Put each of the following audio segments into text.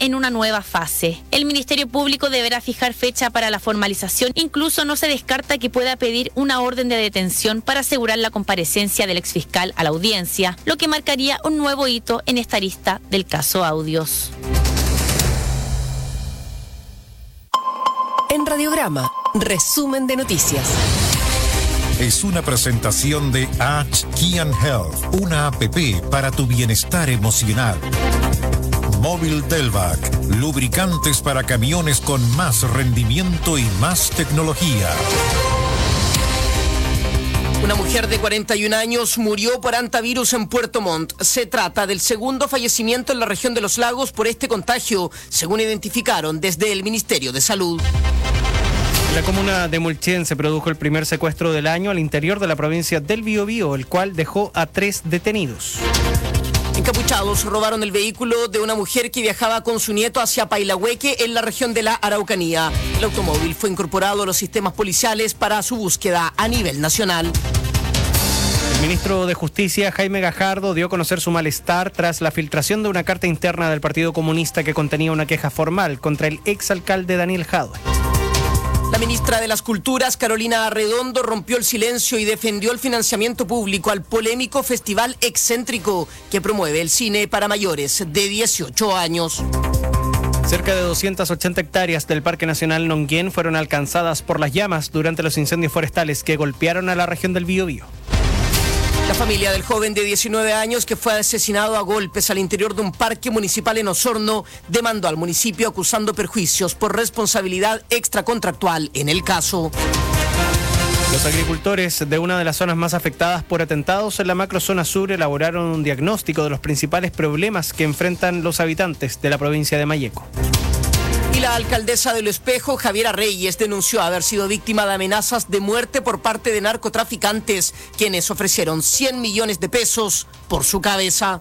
en una nueva fase. El Ministerio Público deberá fijar fecha para la formalización. Incluso no se descarta que pueda pedir una orden de detención para asegurar la comparecencia del exfiscal a la audiencia, lo que marcaría un nuevo hito en esta arista del caso Audios. En Radiograma, resumen de noticias. Es una presentación de Kian Health, una app para tu bienestar emocional. Móvil Delvac, lubricantes para camiones con más rendimiento y más tecnología. Una mujer de 41 años murió por hantavirus en Puerto Montt. Se trata del segundo fallecimiento en la región de Los Lagos por este contagio, según identificaron desde el Ministerio de Salud. En la comuna de Mulchen se produjo el primer secuestro del año al interior de la provincia del Biobío, el cual dejó a 3 detenidos. Encapuchados robaron el vehículo de una mujer que viajaba con su nieto hacia Pailahueque, en la región de la Araucanía. El automóvil fue incorporado a los sistemas policiales para su búsqueda a nivel nacional. El ministro de Justicia, Jaime Gajardo, dio a conocer su malestar tras la filtración de una carta interna del Partido Comunista que contenía una queja formal contra el exalcalde Daniel Jadwe. La ministra de las Culturas, Carolina Arredondo, rompió el silencio y defendió el financiamiento público al polémico Festival Excéntrico que promueve el cine para mayores de 18 años. Cerca de 280 hectáreas del Parque Nacional Nonguén fueron alcanzadas por las llamas durante los incendios forestales que golpearon a la región del Biobío. La familia del joven de 19 años que fue asesinado a golpes al interior de un parque municipal en Osorno demandó al municipio acusando perjuicios por responsabilidad extracontractual en el caso. Los agricultores de una de las zonas más afectadas por atentados en la macrozona sur elaboraron un diagnóstico de los principales problemas que enfrentan los habitantes de la provincia de Malleco. Y la alcaldesa de Lo Espejo, Javiera Reyes, denunció haber sido víctima de amenazas de muerte por parte de narcotraficantes, quienes ofrecieron 100 millones de pesos por su cabeza.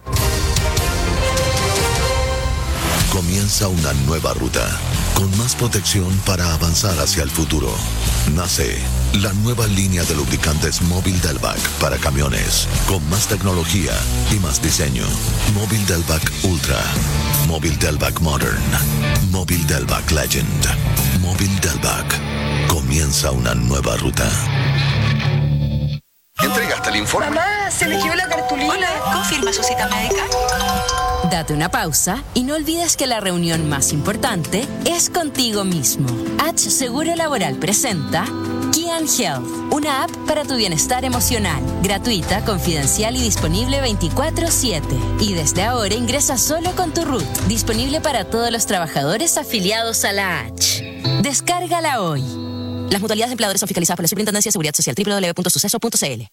Comienza una nueva ruta, con más protección para avanzar hacia el futuro. Nace la nueva línea de lubricantes Móvil Delvac para camiones, con más tecnología y más diseño. Móvil Delvac Ultra, Móvil Delvac Modern, Móvil Delvac Legend, Móvil Delvac. Comienza una nueva ruta. ¿Entregaste el informe? Mamá, se me quedó la cartulina. Hola, ¿confirma su cita médica? Date una pausa y no olvides que la reunión más importante es contigo mismo. H Seguro Laboral presenta Kian Health, una app para tu bienestar emocional, gratuita, confidencial y disponible 24/7. Y desde ahora ingresa solo con tu RUT, disponible para todos los trabajadores afiliados a la H. Descárgala hoy. Las mutualidades de empleadores son fiscalizadas por la Superintendencia de Seguridad Social, www.suceso.cl.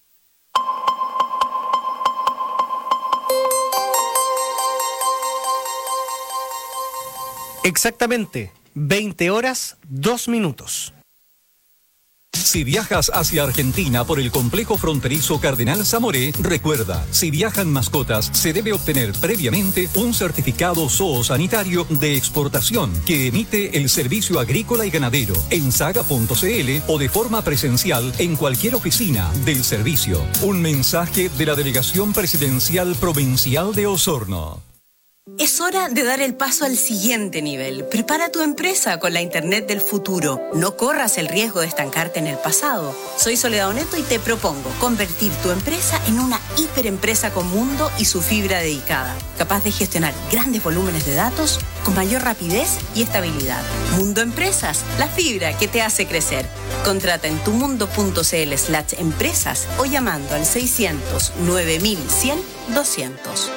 Exactamente 20 horas, 2 minutos. Si viajas hacia Argentina por el complejo fronterizo Cardenal Zamoré, recuerda, si viajan mascotas, se debe obtener previamente un certificado zoosanitario de exportación que emite el Servicio Agrícola y Ganadero en saga.cl o de forma presencial en cualquier oficina del servicio. Un mensaje de la Delegación Presidencial Provincial de Osorno. Es hora de dar el paso al siguiente nivel. Prepara tu empresa con la Internet del futuro. No corras el riesgo de estancarte en el pasado. Soy Soledad Oneto y te propongo convertir tu empresa en una hiperempresa con mundo y su fibra dedicada, capaz de gestionar grandes volúmenes de datos con mayor rapidez y estabilidad. Mundo Empresas, la fibra que te hace crecer. Contrata en tumundo.cl/empresas o llamando al 600 9100 200.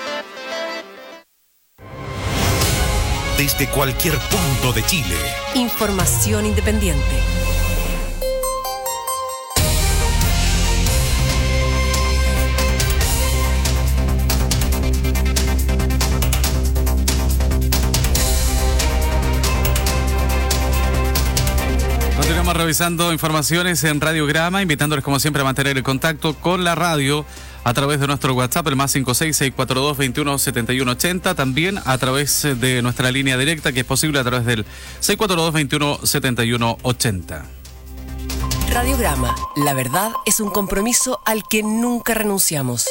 Desde cualquier punto de Chile. Información independiente. Continuamos revisando informaciones en Radiograma, invitándoles como siempre a mantener el contacto con la radio a través de nuestro WhatsApp, el más 56642217180, también a través de nuestra línea directa, que es posible a través del 642217180. Radiograma, la verdad es un compromiso al que nunca renunciamos.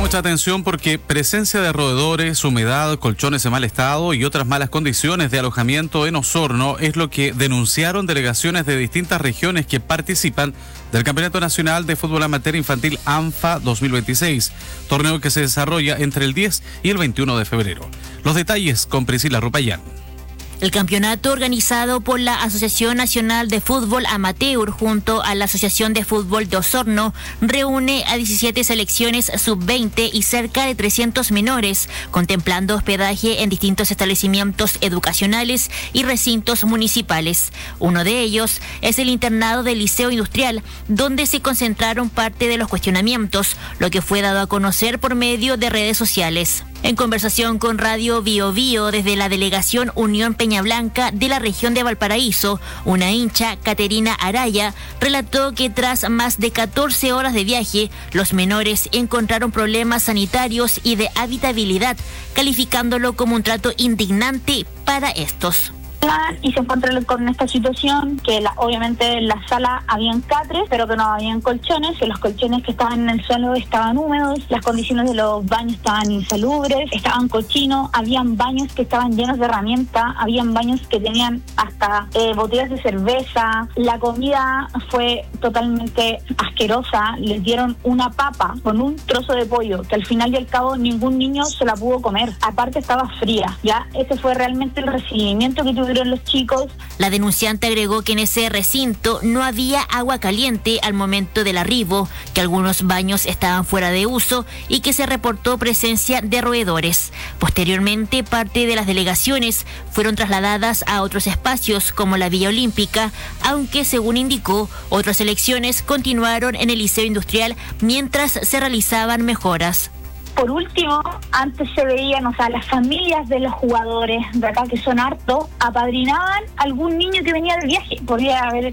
mucha atención porque presencia de roedores, humedad, colchones en mal estado y otras malas condiciones de alojamiento en Osorno es lo que denunciaron delegaciones de distintas regiones que participan del Campeonato Nacional de Fútbol Amateur Infantil ANFA 2026, torneo que se desarrolla entre el 10 y el 21 de febrero. Los detalles con Priscila Rupayán. El campeonato, organizado por la Asociación Nacional de Fútbol Amateur junto a la Asociación de Fútbol de Osorno, reúne a 17 selecciones sub-20 y cerca de 300 menores, contemplando hospedaje en distintos establecimientos educacionales y recintos municipales. Uno de ellos es el internado del Liceo Industrial, donde se concentraron parte de los cuestionamientos, lo que fue dado a conocer por medio de redes sociales. En conversación con Radio Bio Bio desde la delegación Unión Peña Blanca de la región de Valparaíso, una hincha, Caterina Araya, relató que tras más de 14 horas de viaje, los menores encontraron problemas sanitarios y de habitabilidad, calificándolo como un trato indignante para estos. Y se encuentran con esta situación que obviamente en la sala habían catres, pero que no habían colchones, que los colchones que estaban en el suelo estaban húmedos, las condiciones de los baños estaban insalubres, estaban cochinos, habían baños que estaban llenos de herramientas, habían baños que tenían hasta botellas de cerveza, la comida fue totalmente asquerosa, les dieron una papa con un trozo de pollo que al final y al cabo ningún niño se la pudo comer, aparte estaba fría, ya ese fue realmente el recibimiento que tuvieron los chicos. La denunciante agregó que en ese recinto no había agua caliente al momento del arribo, que algunos baños estaban fuera de uso y que se reportó presencia de roedores. Posteriormente, parte de las delegaciones fueron trasladadas a otros espacios como la Villa Olímpica, aunque según indicó, otras selecciones continuaron en el Liceo Industrial mientras se realizaban mejoras. Por último, antes se veían, las familias de los jugadores de acá, que son hartos, apadrinaban a algún niño que venía de viaje. Podría haber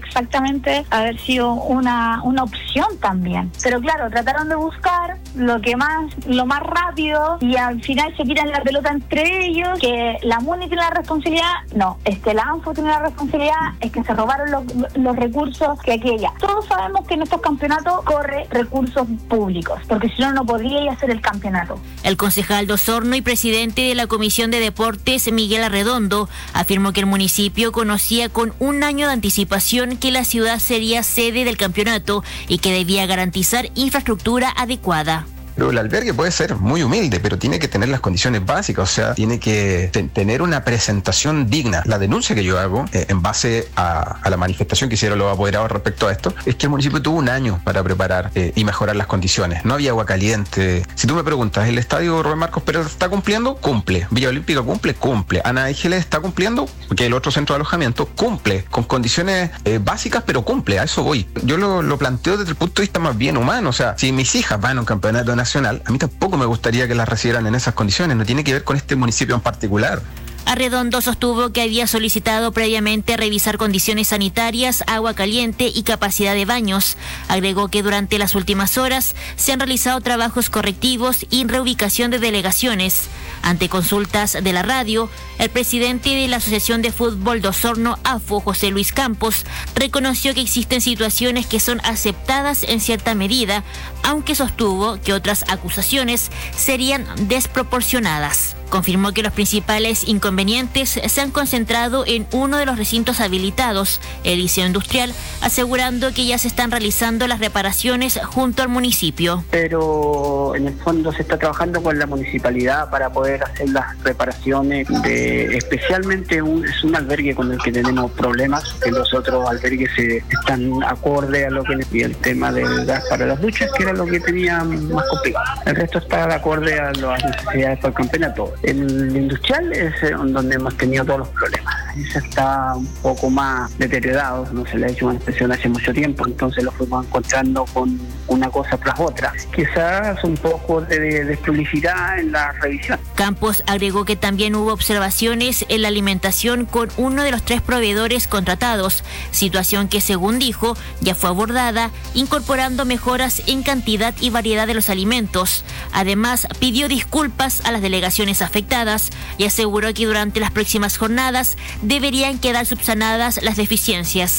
sido una opción también. Pero claro, trataron de buscar lo más rápido y al final se tiran la pelota entre ellos, que la MUNI tiene la responsabilidad, la ANFO tiene la responsabilidad, es que se robaron los recursos que aquella. Todos sabemos que en estos campeonatos corre recursos públicos, porque si no, no podría hacer el campeonato. El concejal de Osorno y presidente de la Comisión de Deportes, Miguel Arredondo, afirmó que el municipio conocía con un año de anticipación que la ciudad sería sede del campeonato y que debía garantizar infraestructura adecuada. Pero el albergue puede ser muy humilde, pero tiene que tener las condiciones básicas, o sea, tiene que tener una presentación digna. La denuncia que yo hago, en base a la manifestación que hicieron los apoderados respecto a esto, es que el municipio tuvo un año para preparar y mejorar las condiciones. No había agua caliente. Si tú me preguntas, ¿el estadio Rubén Marcos Pérez está cumpliendo? Cumple. Villa Olímpica cumple. Ana Ángeles está cumpliendo, porque el otro centro de alojamiento cumple, con condiciones básicas, pero cumple. A eso voy. Yo lo planteo desde el punto de vista más bien humano. O sea, si mis hijas van a un campeonato nacional, a mí tampoco me gustaría que las recibieran en esas condiciones, no tiene que ver con este municipio en particular. Arredondo sostuvo que había solicitado previamente revisar condiciones sanitarias, agua caliente y capacidad de baños. Agregó que durante las últimas horas se han realizado trabajos correctivos y reubicación de delegaciones. Ante consultas de la radio, el presidente de la Asociación de Fútbol de Osorno, AFO, José Luis Campos, reconoció que existen situaciones que son aceptadas en cierta medida, aunque sostuvo que otras acusaciones serían desproporcionadas. Confirmó que los principales inconvenientes se han concentrado en uno de los recintos habilitados, el Liceo Industrial, asegurando que ya se están realizando las reparaciones junto al municipio. Pero en el fondo se está trabajando con la municipalidad para poder hacer las reparaciones especialmente es un albergue con el que tenemos problemas, que los otros albergues están acorde a lo que y el tema del gas para las duchas, que era lo que tenía más complicado. El resto está de acorde a las necesidades del campeonato. El industrial es donde hemos tenido todos los problemas. Ese está un poco más deteriorado, no se le ha hecho una inspección hace mucho tiempo, entonces lo fuimos encontrando con una cosa tras otra. Quizás un poco de despublicidad en la revisión. Campos agregó que también hubo observaciones en la alimentación con uno de los 3 proveedores contratados, situación que según dijo ya fue abordada, incorporando mejoras en cantidad y variedad de los alimentos. Además, pidió disculpas a las delegaciones afectadas y aseguró que durante las próximas jornadas deberían quedar subsanadas las deficiencias.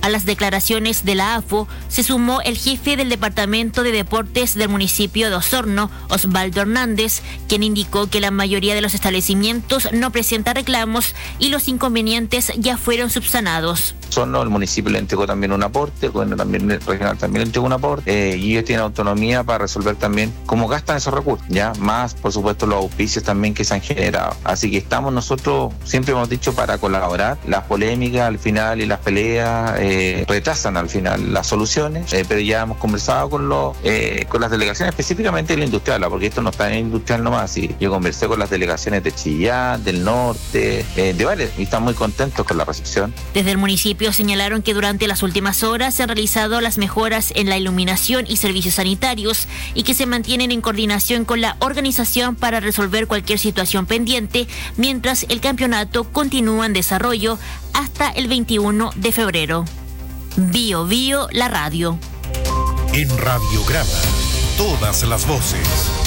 A las declaraciones de la AFO se sumó el jefe del Departamento de Deportes del municipio de Osorno, Osvaldo Hernández, quien indicó que la mayoría de los establecimientos no presenta reclamos y los inconvenientes ya fueron subsanados. Osorno, el municipio le entregó también un aporte, el gobierno también regional también le entregó un aporte, y ellos tienen autonomía para resolver también cómo gastan esos recursos, ya más por supuesto los auspicios también que se han generado. Así que estamos nosotros, siempre hemos dicho, para colaborar. Las polémicas al final y las peleas retrasan al final las soluciones, pero ya hemos conversado con las delegaciones, específicamente de la industrial, porque esto no está en industrial nomás, y yo conversé con las delegaciones de Chillán, del norte, de varias, y están muy contentos con la recepción. Desde el municipio señalaron que durante las últimas horas se han realizado las mejoras en la iluminación y servicios sanitarios y que se mantienen en coordinación con la organización para resolver cualquier situación pendiente, mientras el campeonato continúa en desarrollo hasta el 21 de febrero. Bio Bio, la radio. En Radiograma, todas las voces.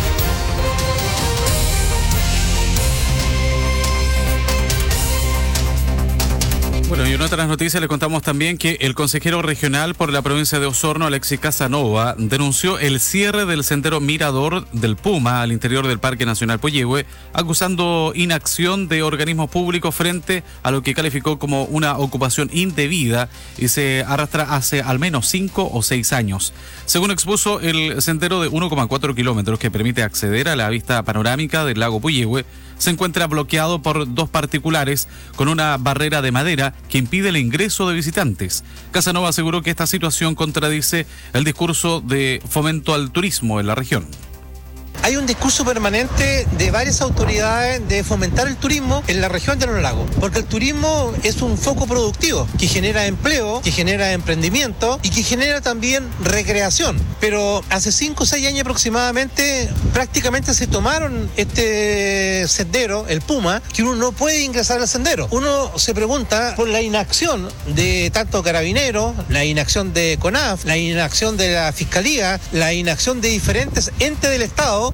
Bueno, y en otras noticias le contamos también que el consejero regional por la provincia de Osorno, Alexis Casanova, denunció el cierre del sendero Mirador del Puma al interior del Parque Nacional Puyehue, acusando inacción de organismos públicos frente a lo que calificó como una ocupación indebida y se arrastra hace al menos 5 o 6 años. Según expuso, el sendero de 1,4 kilómetros que permite acceder a la vista panorámica del lago Puyehue se encuentra bloqueado por 2 particulares con una barrera de madera que impide el ingreso de visitantes. Casanova aseguró que esta situación contradice el discurso de fomento al turismo en la región. Hay un discurso permanente de varias autoridades de fomentar el turismo en la región de los lagos, porque el turismo es un foco productivo que genera empleo, que genera emprendimiento y que genera también recreación. Pero hace 5 o 6 años aproximadamente prácticamente se tomaron este sendero, el Puma, que uno no puede ingresar al sendero. Uno se pregunta por la inacción de tanto Carabineros, la inacción de CONAF, la inacción de la Fiscalía, la inacción de diferentes entes del Estado.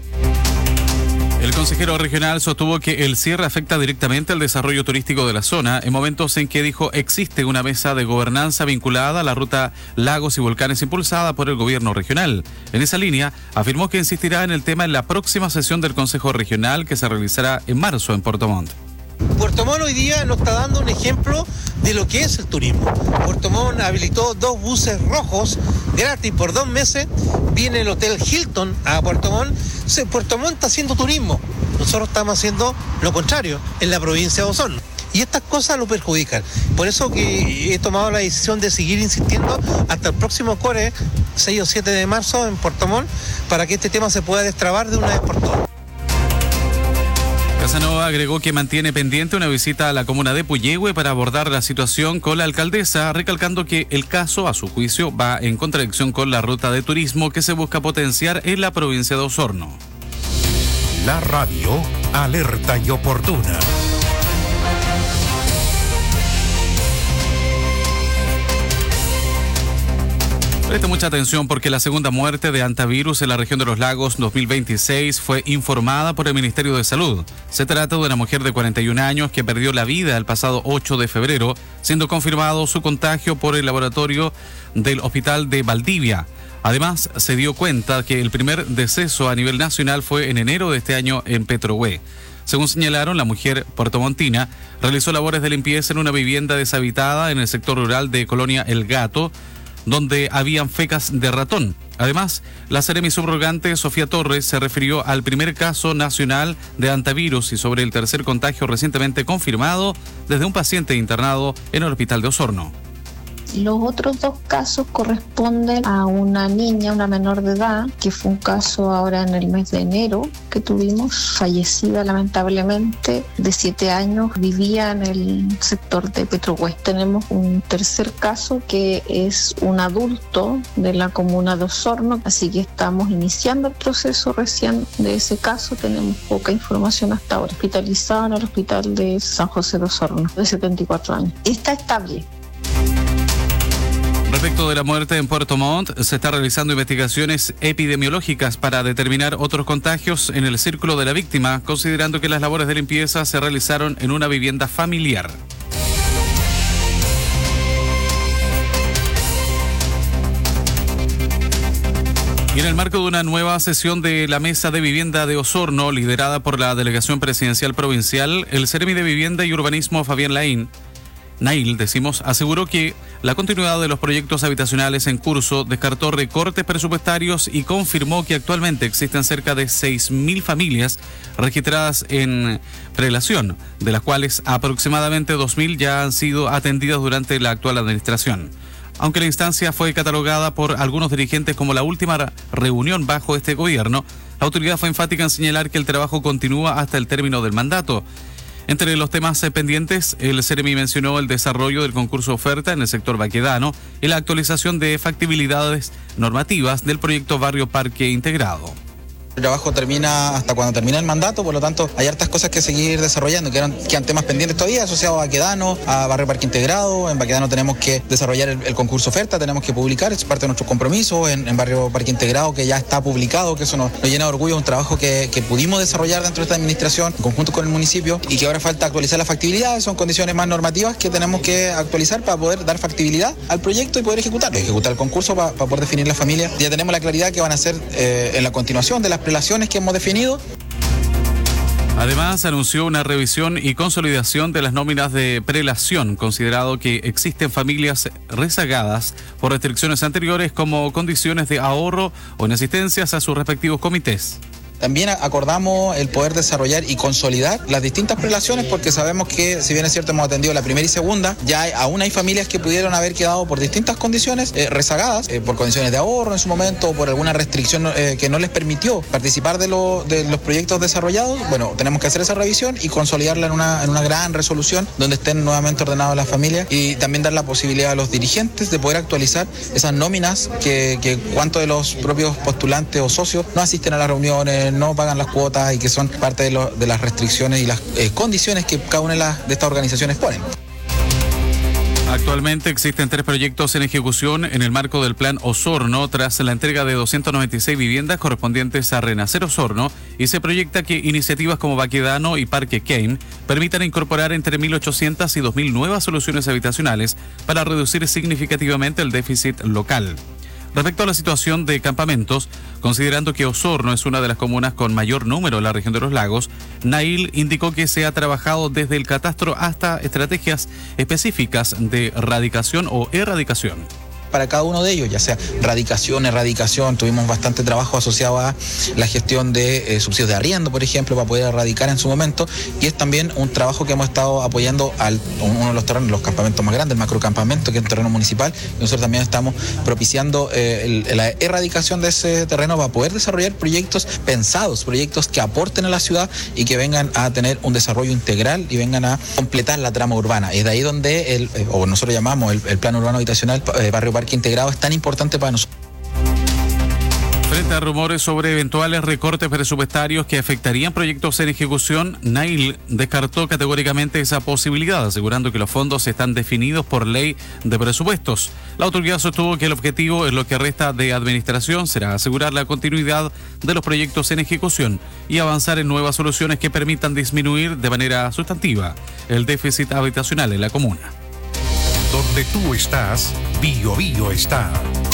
El consejero regional sostuvo que el cierre afecta directamente al desarrollo turístico de la zona en momentos en que, dijo, existe una mesa de gobernanza vinculada a la ruta Lagos y Volcanes impulsada por el gobierno regional. En esa línea, afirmó que insistirá en el tema en la próxima sesión del Consejo Regional que se realizará en marzo en Puerto Montt. Puerto Montt hoy día nos está dando un ejemplo de lo que es el turismo. Puerto Montt habilitó 2 buses rojos gratis por 2 meses. Viene el Hotel Hilton a Puerto Montt. Puerto Montt está haciendo turismo. Nosotros estamos haciendo lo contrario en la provincia de Osorno. Y estas cosas lo perjudican. Por eso que he tomado la decisión de seguir insistiendo hasta el próximo CORE, 6 o 7 de marzo en Puerto Montt, para que este tema se pueda destrabar de una vez por todas. Casanova agregó que mantiene pendiente una visita a la comuna de Puyehue para abordar la situación con la alcaldesa, recalcando que el caso, a su juicio, va en contradicción con la ruta de turismo que se busca potenciar en la provincia de Osorno. La radio, alerta y oportuna. Preste mucha atención porque la segunda muerte de hantavirus en la región de los lagos 2026 fue informada por el Ministerio de Salud. Se trata de una mujer de 41 años que perdió la vida el pasado 8 de febrero, siendo confirmado su contagio por el laboratorio del Hospital de Valdivia. Además, se dio cuenta que el primer deceso a nivel nacional fue en enero de este año en Petrohue. Según señalaron, la mujer puertomontina realizó labores de limpieza en una vivienda deshabitada en el sector rural de Colonia El Gato, donde habían fecas de ratón. Además, la seremi subrogante Sofía Torres se refirió al primer caso nacional de hantavirus y sobre el tercer contagio recientemente confirmado desde un paciente internado en el hospital de Osorno. Los otros 2 casos corresponden a una niña, una menor de edad, que fue un caso ahora en el mes de enero que tuvimos, fallecida lamentablemente, de 7 años, vivía en el sector de Petrohue. Tenemos un tercer caso que es un adulto de la comuna de Osorno, así que estamos iniciando el proceso recién de ese caso, tenemos poca información hasta ahora. Hospitalizado en el hospital de San José de Osorno, de 74 años. Está estable. Respecto de la muerte en Puerto Montt, se está realizando investigaciones epidemiológicas para determinar otros contagios en el círculo de la víctima, considerando que las labores de limpieza se realizaron en una vivienda familiar. Y en el marco de una nueva sesión de la Mesa de Vivienda de Osorno, liderada por la Delegación Presidencial Provincial, el Seremi de Vivienda y Urbanismo, Fabián Nail, aseguró que la continuidad de los proyectos habitacionales en curso, descartó recortes presupuestarios y confirmó que actualmente existen cerca de 6.000 familias registradas en prelación, de las cuales aproximadamente 2.000 ya han sido atendidas durante la actual administración. Aunque la instancia fue catalogada por algunos dirigentes como la última reunión bajo este gobierno, la autoridad fue enfática en señalar que el trabajo continúa hasta el término del mandato. Entre los temas pendientes, el Seremi mencionó el desarrollo del concurso oferta en el sector baquedano y la actualización de factibilidades normativas del proyecto Barrio Parque Integrado. El trabajo termina hasta cuando termina el mandato, por lo tanto hay hartas cosas que seguir desarrollando, quedan temas pendientes todavía asociados a Baquedano, a Barrio Parque Integrado. En Baquedano tenemos que desarrollar el concurso oferta, tenemos que publicar, es parte de nuestros compromisos. En Barrio Parque Integrado, que ya está publicado, que eso nos llena de orgullo, un trabajo que pudimos desarrollar dentro de esta administración en conjunto con el municipio y que ahora falta actualizar la factibilidad. Son condiciones más normativas que tenemos que actualizar para poder dar factibilidad al proyecto y poder ejecutar el concurso para poder definir la familia. Ya tenemos la claridad que van a ser en la continuación de las relaciones que hemos definido. Además, anunció una revisión y consolidación de las nóminas de prelación, considerado que existen familias rezagadas por restricciones anteriores como condiciones de ahorro o en asistencias a sus respectivos comités. También acordamos el poder desarrollar y consolidar las distintas prelaciones, porque sabemos que, si bien es cierto, hemos atendido la primera y segunda, ya aún hay familias que pudieron haber quedado por distintas condiciones rezagadas, por condiciones de ahorro en su momento, o por alguna restricción que no les permitió participar de los proyectos desarrollados. Bueno, tenemos que hacer esa revisión y consolidarla en una gran resolución donde estén nuevamente ordenadas las familias, y también dar la posibilidad a los dirigentes de poder actualizar esas nóminas que cuántos de los propios postulantes o socios no asisten a las reuniones, no pagan las cuotas y que son parte de las restricciones y las condiciones que cada una de estas organizaciones ponen. Actualmente existen 3 proyectos en ejecución en el marco del Plan Osorno tras la entrega de 296 viviendas correspondientes a Renacer Osorno, y se proyecta que iniciativas como Baquedano y Parque Kane permitan incorporar entre 1.800 y 2.000 nuevas soluciones habitacionales para reducir significativamente el déficit local. Respecto a la situación de campamentos, considerando que Osorno es una de las comunas con mayor número en la región de los lagos, Nail indicó que se ha trabajado desde el catastro hasta estrategias específicas de radicación o erradicación. Para cada uno de ellos, ya sea radicación, erradicación, tuvimos bastante trabajo asociado a la gestión de subsidios de arriendo, por ejemplo, para poder erradicar en su momento, y es también un trabajo que hemos estado apoyando uno de los terrenos, los campamentos más grandes, el macrocampamento, que es un terreno municipal, y nosotros también estamos propiciando la erradicación de ese terreno para poder desarrollar proyectos pensados, proyectos que aporten a la ciudad y que vengan a tener un desarrollo integral y vengan a completar la trama urbana. Es de ahí donde nosotros llamamos el plan urbano habitacional Barrio Parque Integrado es tan importante para nosotros. Frente a rumores sobre eventuales recortes presupuestarios que afectarían proyectos en ejecución, Nail descartó categóricamente esa posibilidad, asegurando que los fondos están definidos por ley de presupuestos. La autoridad sostuvo que el objetivo en lo que resta de administración será asegurar la continuidad de los proyectos en ejecución y avanzar en nuevas soluciones que permitan disminuir de manera sustantiva el déficit habitacional en la comuna. Donde tú estás, Bio Bio está.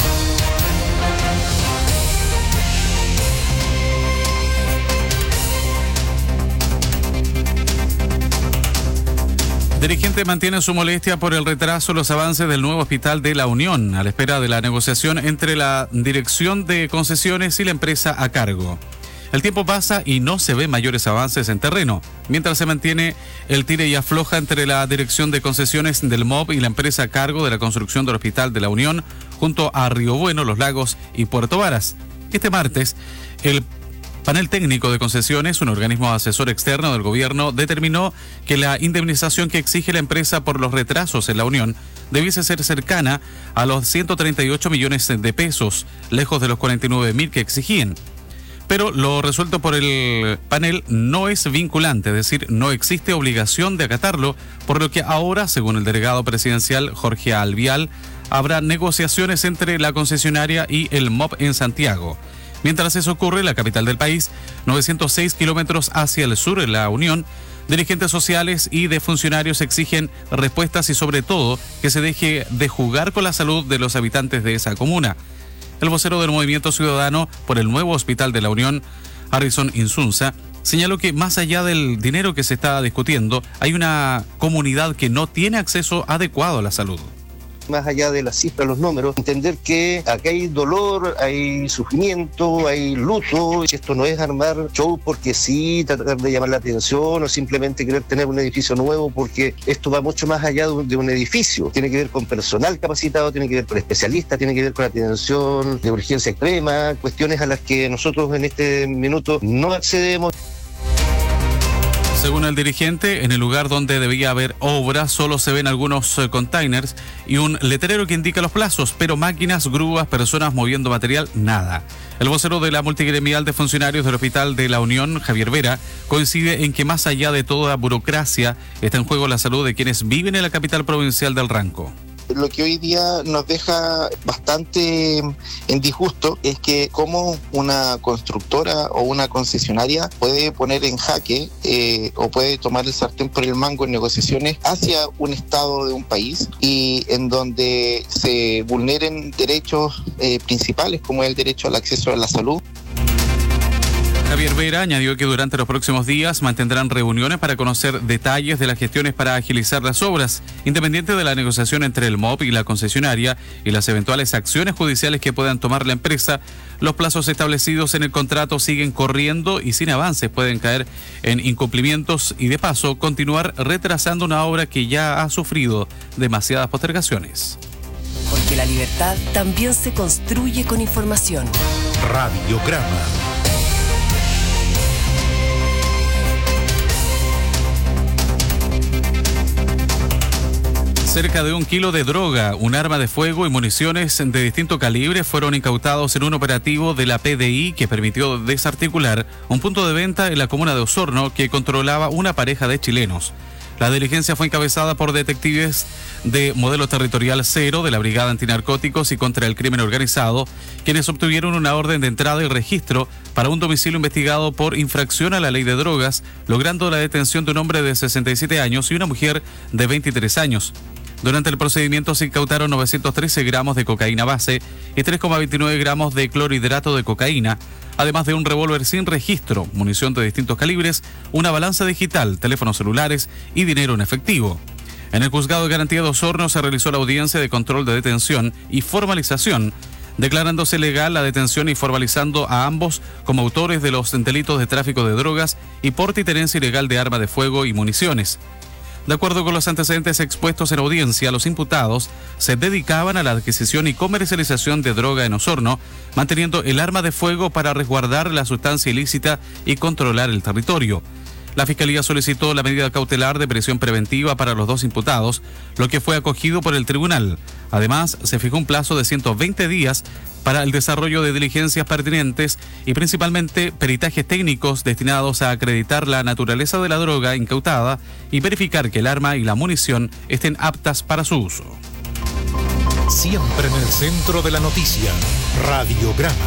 Dirigente mantiene su molestia por el retraso en los avances del nuevo hospital de La Unión, a la espera de la negociación entre la Dirección de Concesiones y la empresa a cargo. El tiempo pasa y no se ven mayores avances en terreno, mientras se mantiene el tire y afloja entre la Dirección de Concesiones del MOB y la empresa a cargo de la construcción del Hospital de La Unión, junto a Río Bueno, Los Lagos y Puerto Varas. Este martes, el Panel Técnico de Concesiones, un organismo asesor externo del gobierno, determinó que la indemnización que exige la empresa por los retrasos en La Unión debiese ser cercana a los 138 millones de pesos, lejos de los 49.000 que exigían. Pero lo resuelto por el panel no es vinculante, es decir, no existe obligación de acatarlo, por lo que ahora, según el delegado presidencial Jorge Alvial, habrá negociaciones entre la concesionaria y el MOB en Santiago. Mientras eso ocurre, en la capital del país, 906 kilómetros hacia el sur, en La Unión, dirigentes sociales y de funcionarios exigen respuestas y sobre todo que se deje de jugar con la salud de los habitantes de esa comuna. El vocero del Movimiento Ciudadano por el nuevo Hospital de la Unión, Harrison Insunza, señaló que más allá del dinero que se está discutiendo, hay una comunidad que no tiene acceso adecuado a la salud. Más allá de las cifras, los números, entender que acá hay dolor, hay sufrimiento, hay luto. Esto no es armar show porque sí, tratar de llamar la atención o simplemente querer tener un edificio nuevo, porque esto va mucho más allá de un edificio. Tiene que ver con personal capacitado, tiene que ver con especialistas, tiene que ver con atención de urgencia extrema, cuestiones a las que nosotros en este minuto no accedemos. Según el dirigente, en el lugar donde debía haber obras solo se ven algunos containers y un letrero que indica los plazos, pero máquinas, grúas, personas moviendo material, nada. El vocero de la multigremial de funcionarios del Hospital de la Unión, Javier Vera, coincide en que más allá de toda burocracia está en juego la salud de quienes viven en la capital provincial del Ranco. Lo que hoy día nos deja bastante en disgusto es que cómo una constructora o una concesionaria puede poner en jaque o puede tomar el sartén por el mango en negociaciones hacia un estado de un país y en donde se vulneren derechos principales como el derecho al acceso a la salud. Javier Vera añadió que durante los próximos días mantendrán reuniones para conocer detalles de las gestiones para agilizar las obras, independiente de la negociación entre el MOP y la concesionaria y las eventuales acciones judiciales que puedan tomar la empresa. Los plazos establecidos en el contrato siguen corriendo y sin avances pueden caer en incumplimientos y de paso continuar retrasando una obra que ya ha sufrido demasiadas postergaciones. Porque la libertad también se construye con información. Radiograma. Cerca de 1 kilo de droga, un arma de fuego y municiones de distinto calibre fueron incautados en un operativo de la PDI que permitió desarticular un punto de venta en la comuna de Osorno que controlaba una pareja de chilenos. La diligencia fue encabezada por detectives de modelo territorial 0 de la Brigada Antinarcóticos y contra el Crimen Organizado, quienes obtuvieron una orden de entrada y registro para un domicilio investigado por infracción a la ley de drogas, logrando la detención de un hombre de 67 años y una mujer de 23 años. Durante el procedimiento se incautaron 913 gramos de cocaína base y 3,29 gramos de clorhidrato de cocaína, además de un revólver sin registro, munición de distintos calibres, una balanza digital, teléfonos celulares y dinero en efectivo. En el Juzgado de Garantía de Osorno se realizó la audiencia de control de detención y formalización, declarándose legal la detención y formalizando a ambos como autores de los delitos de tráfico de drogas y porte y tenencia ilegal de arma de fuego y municiones. De acuerdo con los antecedentes expuestos en audiencia, los imputados se dedicaban a la adquisición y comercialización de droga en Osorno, manteniendo el arma de fuego para resguardar la sustancia ilícita y controlar el territorio. La Fiscalía solicitó la medida cautelar de prisión preventiva para los dos imputados, lo que fue acogido por el tribunal. Además, se fijó un plazo de 120 días para el desarrollo de diligencias pertinentes y principalmente peritajes técnicos destinados a acreditar la naturaleza de la droga incautada y verificar que el arma y la munición estén aptas para su uso. Siempre en el centro de la noticia, Radiograma.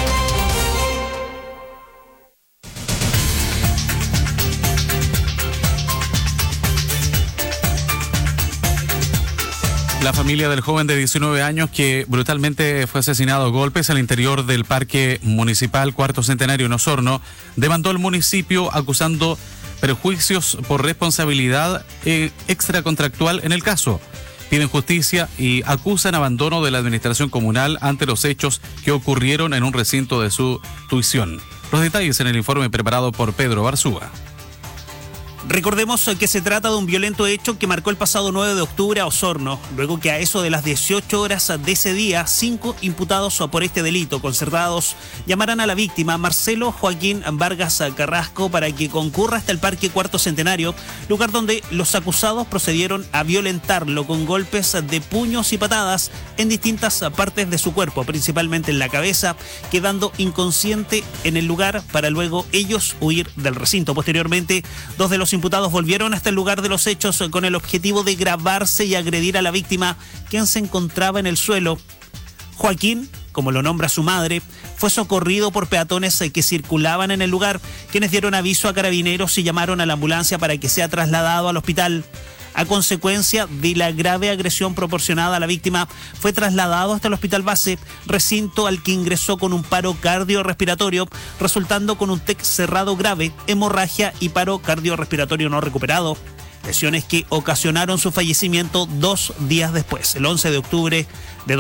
La familia del joven de 19 años que brutalmente fue asesinado a golpes al interior del Parque Municipal Cuarto Centenario en Osorno demandó al municipio acusando perjuicios por responsabilidad extracontractual en el caso. Piden justicia y acusan abandono de la administración comunal ante los hechos que ocurrieron en un recinto de su tuición. Los detalles en el informe preparado por Pedro Barzúa. Recordemos que se trata de un violento hecho que marcó el pasado 9 de octubre a Osorno, luego que a eso de las 18 horas de ese día, 5 imputados por este delito concertados llamaran a la víctima Marcelo Joaquín Vargas Carrasco para que concurra hasta el Parque Cuarto Centenario, lugar donde los acusados procedieron a violentarlo con golpes de puños y patadas en distintas partes de su cuerpo, principalmente en la cabeza, quedando inconsciente en el lugar para luego ellos huir del recinto. Posteriormente, 2 de los imputados volvieron hasta el lugar de los hechos con el objetivo de grabarse y agredir a la víctima, quien se encontraba en el suelo. Joaquín, como lo nombra su madre, fue socorrido por peatones que circulaban en el lugar, quienes dieron aviso a carabineros y llamaron a la ambulancia para que sea trasladado al hospital. A consecuencia de la grave agresión proporcionada a la víctima, fue trasladado hasta el hospital base, recinto al que ingresó con un paro cardiorrespiratorio, resultando con un TEC cerrado grave, hemorragia y paro cardiorrespiratorio no recuperado. Lesiones que ocasionaron su fallecimiento 2 días después, el 11 de octubre de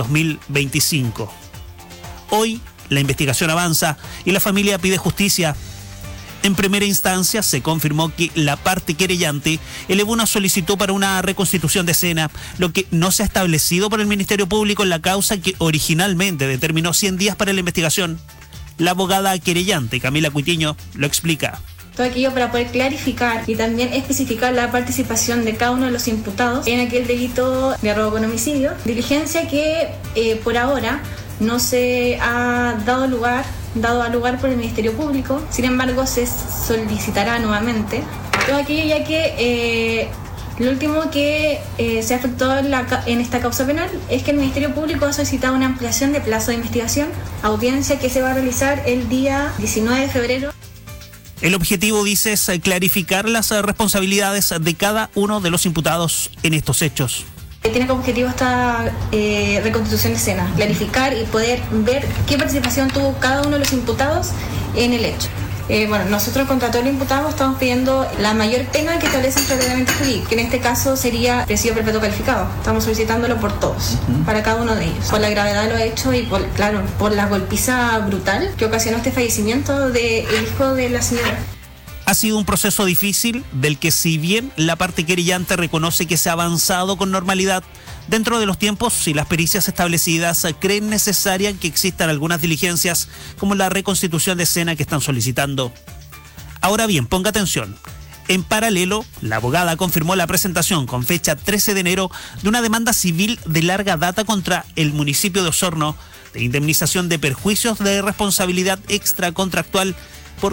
2025. Hoy, la investigación avanza y la familia pide justicia. En primera instancia se confirmó que la parte querellante elevó una solicitud para una reconstitución de escena, lo que no se ha establecido por el Ministerio Público en la causa que originalmente determinó 100 días para la investigación. La abogada querellante, Camila Cuitiño, lo explica. Todo aquello para poder clarificar y también especificar la participación de cada uno de los imputados en aquel delito de robo con homicidio, diligencia que por ahora no se ha dado a lugar por el Ministerio Público. Sin embargo, se solicitará nuevamente todo aquello, ya que lo último que se ha efectuado en esta causa penal es que el Ministerio Público ha solicitado una ampliación de plazo de investigación, audiencia que se va a realizar el día 19 de febrero. El objetivo, dice, es clarificar las responsabilidades de cada uno de los imputados en estos hechos. Tiene como objetivo esta reconstitución de escena, clarificar y poder ver qué participación tuvo cada uno de los imputados en el hecho. Nosotros contra todos los imputados estamos pidiendo la mayor pena que establece el ordenamiento jurídico, que en este caso sería presidio perpetuo calificado. Estamos solicitándolo por todos, para cada uno de ellos, por la gravedad de los hechos y por la golpiza brutal que ocasionó este fallecimiento del hijo de la señora. Ha sido un proceso difícil del que, si bien la parte querellante reconoce que se ha avanzado con normalidad, dentro de los tiempos y las pericias establecidas creen necesaria que existan algunas diligencias como la reconstitución de escena que están solicitando. Ahora bien, ponga atención. En paralelo, la abogada confirmó la presentación con fecha 13 de enero de una demanda civil de larga data contra el municipio de Osorno de indemnización de perjuicios de responsabilidad extracontractual por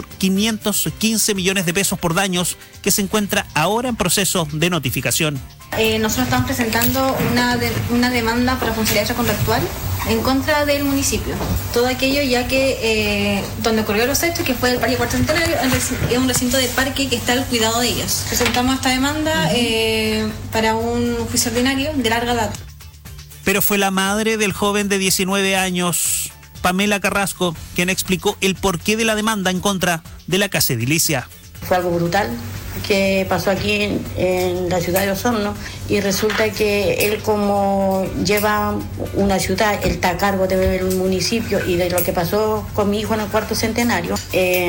515 millones de pesos por daños, que se encuentra ahora en proceso de notificación. Nosotros estamos presentando una demanda por responsabilidad extracontractual en contra del municipio. Todo aquello ya que donde ocurrió los hechos, que fue el Parque Cuarto Centenario, es un recinto de parque que está al cuidado de ellos. Presentamos esta demanda para un juicio ordinario de larga data. Pero fue la madre del joven de 19 años, Pamela Carrasco, quien explicó el porqué de la demanda en contra de la casa edilicia. Fue algo brutal que pasó aquí en la ciudad de Osorno, y resulta que él, como lleva una ciudad, él está a cargo del municipio y de lo que pasó con mi hijo en el Cuarto Centenario,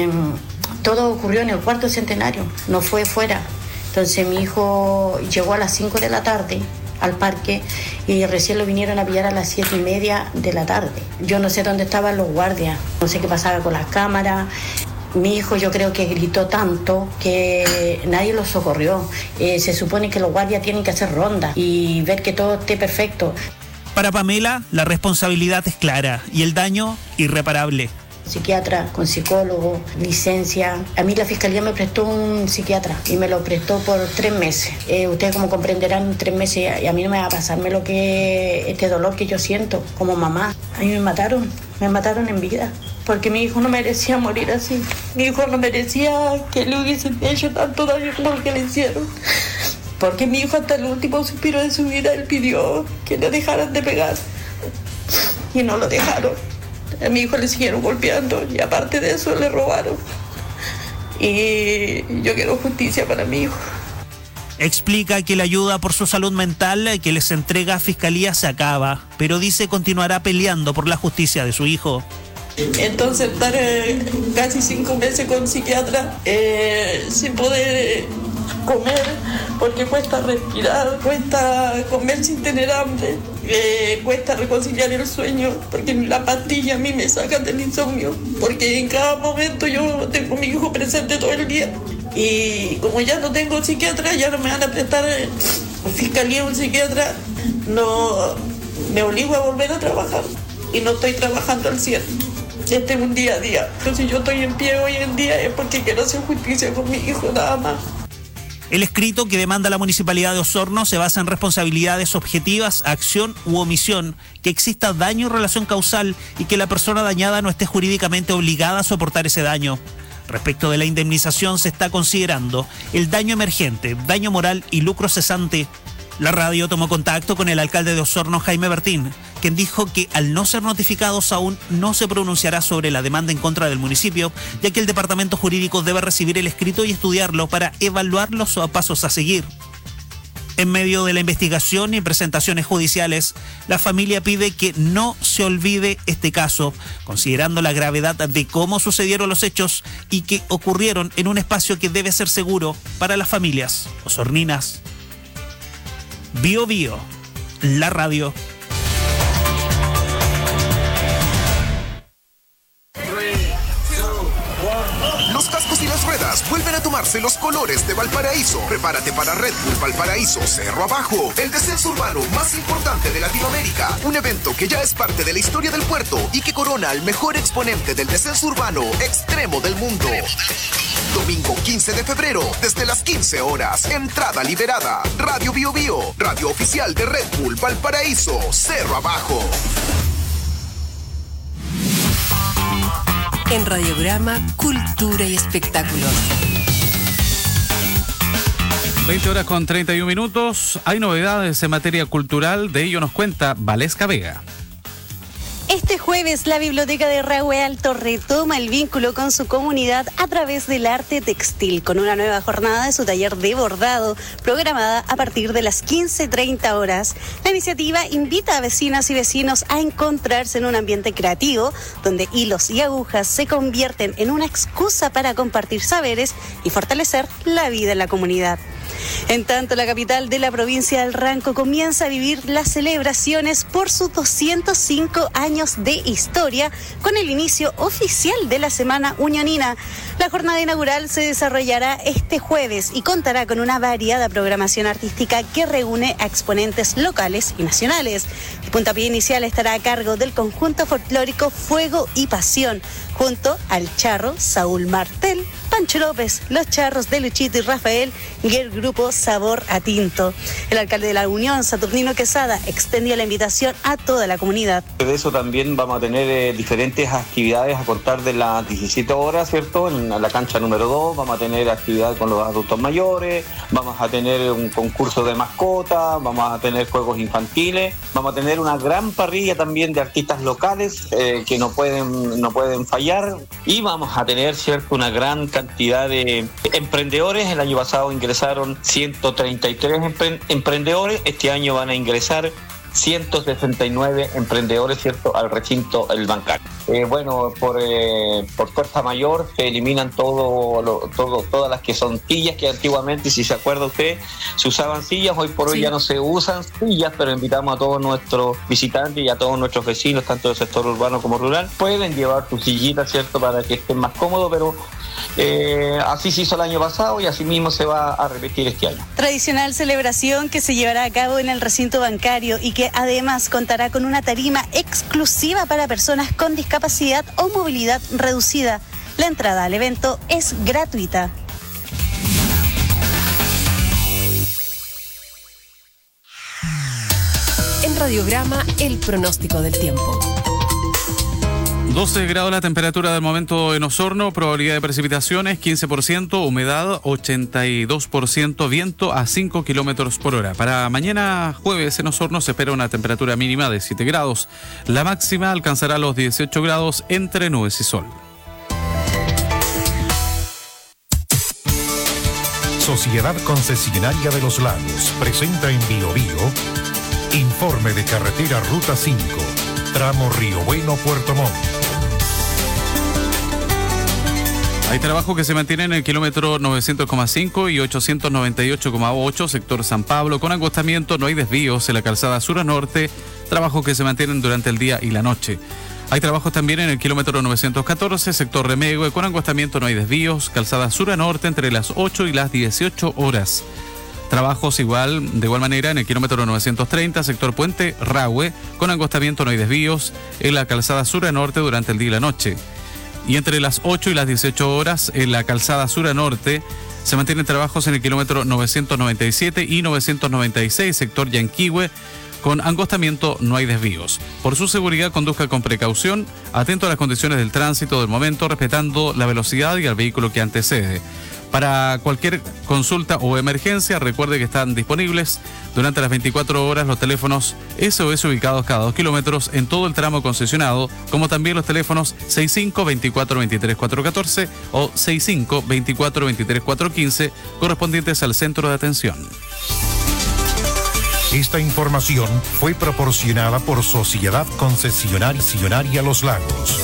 todo ocurrió en el Cuarto Centenario, no fue fuera. Entonces mi hijo llegó a las 5 de la tarde al parque y recién lo vinieron a pillar a las 7:30 de la tarde. Yo no sé dónde estaban los guardias, no sé qué pasaba con las cámaras. Mi hijo, yo creo que gritó tanto que nadie lo socorrió. Se supone que los guardias tienen que hacer ronda y ver que todo esté perfecto. Para Pamela, la responsabilidad es clara y el daño irreparable. Psiquiatra, con psicólogo, licencia. A mí la fiscalía me prestó un psiquiatra y me lo prestó por 3 meses. Ustedes, como comprenderán, 3 meses, y a mí no me va a pasarme lo que este dolor que yo siento como mamá. A mí me mataron en vida, porque mi hijo no merecía morir así. Mi hijo no merecía que le hubiesen hecho tanto daño como lo que le hicieron. Porque mi hijo, hasta el último suspiro de su vida, él pidió que le dejaran de pegar y no lo dejaron. A mi hijo le siguieron golpeando y aparte de eso le robaron. Y yo quiero justicia para mi hijo. Explica que la ayuda por su salud mental que les entrega Fiscalía se acaba, pero dice continuará peleando por la justicia de su hijo. Entonces estar casi 5 meses con psiquiatra sin poder comer, porque cuesta respirar, cuesta comer sin tener hambre, cuesta reconciliar el sueño, porque la pastilla a mí me saca del insomnio, porque en cada momento yo tengo a mi hijo presente todo el día. Y como ya no tengo psiquiatra, ya no me van a prestar fiscalía un psiquiatra, no me obligo a volver a trabajar y no estoy trabajando al 100%. Este es un día a día. Entonces, si yo estoy en pie hoy en día es porque quiero hacer justicia con mi hijo, nada más. El escrito que demanda la Municipalidad de Osorno se basa en responsabilidades objetivas, acción u omisión, que exista daño en relación causal y que la persona dañada no esté jurídicamente obligada a soportar ese daño. Respecto de la indemnización se está considerando el daño emergente, daño moral y lucro cesante. La radio tomó contacto con el alcalde de Osorno, Jaime Bertín, quien dijo que al no ser notificados aún no se pronunciará sobre la demanda en contra del municipio, ya que el departamento jurídico debe recibir el escrito y estudiarlo para evaluar los pasos a seguir. En medio de la investigación y presentaciones judiciales, la familia pide que no se olvide este caso, considerando la gravedad de cómo sucedieron los hechos y que ocurrieron en un espacio que debe ser seguro para las familias osorninas. Bio Bio, la radio. Los cascos y las ruedas vuelven a tomarse los colores de Valparaíso. Prepárate para Red Bull Valparaíso Cerro Abajo, el descenso urbano más importante de Latinoamérica. Un evento que ya es parte de la historia del puerto y que corona al mejor exponente del descenso urbano extremo del mundo. Domingo 15 de febrero, desde las 15 horas. Entrada liberada. Radio Bio Bio, radio oficial de Red Bull Valparaíso Cerro Abajo. En Radiograma, Cultura y Espectáculos. 20 horas con 31 minutos. Hay novedades en materia cultural, de ello nos cuenta Valesca Vega. Este jueves, la Biblioteca de Rahue Alto retoma el vínculo con su comunidad a través del arte textil, con una nueva jornada de su taller de bordado, programada a partir de las 15:30 horas. La iniciativa invita a vecinas y vecinos a encontrarse en un ambiente creativo, donde hilos y agujas se convierten en una excusa para compartir saberes y fortalecer la vida en la comunidad. En tanto, la capital de la provincia del Ranco comienza a vivir las celebraciones por sus 205 años de historia con el inicio oficial de la Semana Unionina. La jornada inaugural se desarrollará este jueves y contará con una variada programación artística que reúne a exponentes locales y nacionales. El puntapié inicial estará a cargo del conjunto folclórico Fuego y Pasión, junto al charro Saúl Martel, Pancho López, los charros de Luchito y Rafael y el grupo Sabor a Tinto. El alcalde de la Unión, Saturnino Quesada, extendió la invitación a toda la comunidad. De eso también vamos a tener diferentes actividades a contar de las 17 horas, ¿cierto? En la cancha número 2 vamos a tener actividad con los adultos mayores, vamos a tener un concurso de mascotas, vamos a tener juegos infantiles, vamos a tener una gran parrilla también de artistas locales que no pueden fallar, y vamos a tener, ¿cierto?, una gran cantidad de emprendedores. El año pasado ingresaron 133 emprendedores, este año van a ingresar 169 emprendedores, ¿cierto?, al recinto el bancario. Por fuerza mayor se eliminan todas las que son sillas, que antiguamente, si se acuerda usted, se usaban sillas. Hoy por hoy ya no se usan sillas, pero invitamos a todos nuestros visitantes y a todos nuestros vecinos, tanto del sector urbano como rural, pueden llevar su sillita, ¿cierto?, para que estén más cómodos, pero así se hizo el año pasado y así mismo se va a repetir este año. Tradicional celebración que se llevará a cabo en el recinto bancario y que además contará con una tarima exclusiva para personas con discapacidad o movilidad reducida. La entrada al evento es gratuita. En Radiograma, el pronóstico del tiempo. 12 grados la temperatura del momento en Osorno, probabilidad de precipitaciones 15%, humedad 82%, viento a 5 kilómetros por hora. Para mañana jueves en Osorno se espera una temperatura mínima de 7 grados. La máxima alcanzará los 18 grados entre nubes y sol. Sociedad Concesionaria de los Lagos presenta en Bio Bio informe de carretera Ruta 5, tramo Río Bueno, Puerto Montt. Hay trabajo que se mantiene en el kilómetro 900,5 y 898,8, sector San Pablo, con acostamiento, no hay desvíos en la calzada sur a norte, trabajos que se mantienen durante el día y la noche. Hay trabajos también en el kilómetro 914, sector Remegue, con acostamiento, no hay desvíos, calzada sur a norte entre las 8 y las 18 horas. Trabajos de igual manera en el kilómetro 930, sector Puente Rahue, con acostamiento, no hay desvíos en la calzada sur a norte durante el día y la noche. Y entre las 8 y las 18 horas en la calzada sur a norte se mantienen trabajos en el kilómetro 997 y 996, sector Yanquihue, con angostamiento no hay desvíos. Por su seguridad, conduzca con precaución, atento a las condiciones del tránsito del momento, respetando la velocidad y al vehículo que antecede. Para cualquier consulta o emergencia, recuerde que están disponibles durante las 24 horas los teléfonos SOS ubicados cada 2 kilómetros en todo el tramo concesionado, como también los teléfonos 65 24 23 414 o 65 24 23 415 correspondientes al centro de atención. Esta información fue proporcionada por Sociedad Concesionaria Los Lagos.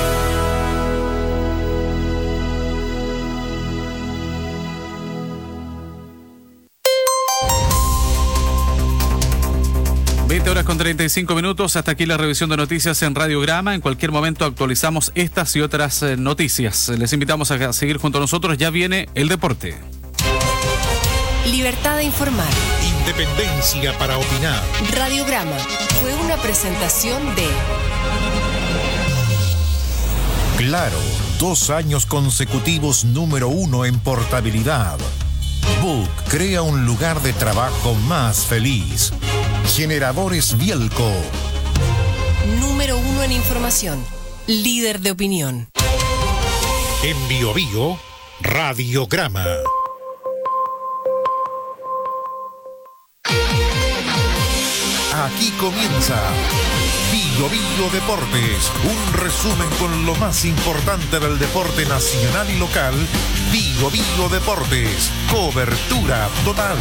Horas con 35 minutos. Hasta aquí la revisión de noticias en Radiograma. En cualquier momento actualizamos estas y otras noticias. Les invitamos a seguir junto a nosotros. Ya viene el deporte. Libertad de informar. Independencia para opinar. Radiograma fue una presentación de Claro, 2 años consecutivos número 1 en portabilidad. Book crea un lugar de trabajo más feliz. Generadores Bielco. Número 1 en información. Líder de opinión. En Biobío, Radiograma. Aquí comienza Biobío Deportes, un resumen con lo más importante del deporte nacional y local. Biobío Deportes, cobertura total.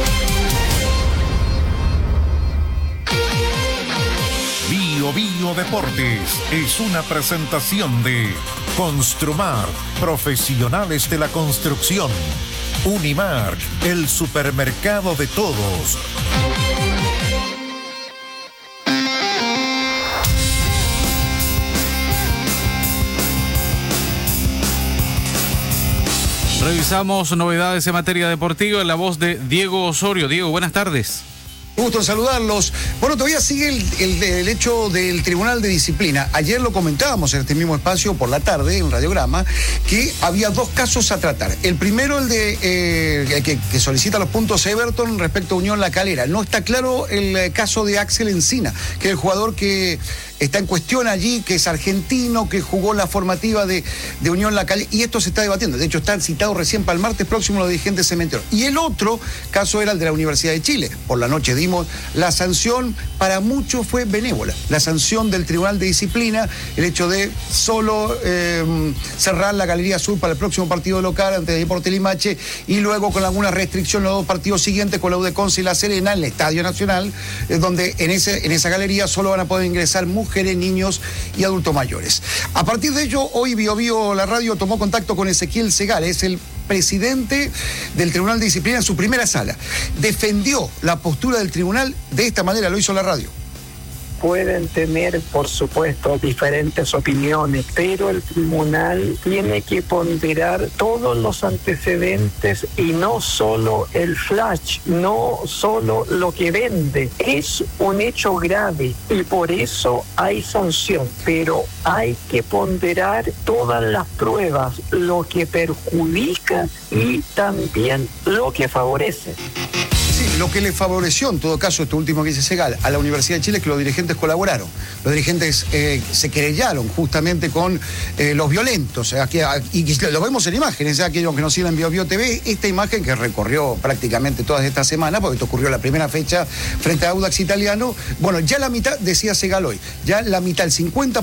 Biobío Deportes es una presentación de Construmar, profesionales de la construcción. Unimark, el supermercado de todos. Revisamos novedades en materia deportiva en la voz de Diego Osorio. Diego, buenas tardes. Gusto en saludarlos. Bueno, todavía sigue el hecho del Tribunal de Disciplina. Ayer lo comentábamos en este mismo espacio por la tarde, en Radiograma, que había 2 casos a tratar. El primero, el de que solicita los puntos Everton respecto a Unión La Calera. No está claro el caso de Axel Encina, que es el jugador que está en cuestión allí, que es argentino, que jugó la formativa de Unión La Calera, y esto se está debatiendo. De hecho, están citados recién para el martes próximo los dirigentes cementeros. Y el otro caso era el de la Universidad de Chile. Por la noche dimos la sanción, para muchos fue benévola. La sanción del Tribunal de Disciplina, el hecho de solo cerrar la Galería Sur para el próximo partido local ante Deportes Limache, y luego con alguna restricción los 2 partidos siguientes con la U de Conce y La Serena en el Estadio Nacional, donde en esa galería solo van a poder ingresar mujeres, niños y adultos mayores. A partir de ello, hoy Biobío la radio tomó contacto con Ezequiel Segal, es el presidente del Tribunal de Disciplina en su primera sala. Defendió la postura del tribunal de esta manera, lo hizo la radio. Pueden tener, por supuesto, diferentes opiniones, pero el tribunal tiene que ponderar todos los antecedentes y no solo el flash, no solo lo que vende. Es un hecho grave y por eso hay sanción, pero hay que ponderar todas las pruebas, lo que perjudica y también lo que favorece. Sí, lo que le favoreció, en todo caso, esto último que dice Segal, a la Universidad de Chile es que los dirigentes colaboraron. Los dirigentes se querellaron justamente con los violentos. Y lo vemos en imágenes, aquellos que nos siguen en Biobío TV, esta imagen que recorrió prácticamente toda esta semana, porque esto ocurrió la primera fecha frente a Audax Italiano. Bueno, ya la mitad, decía Segal hoy, ya la mitad, el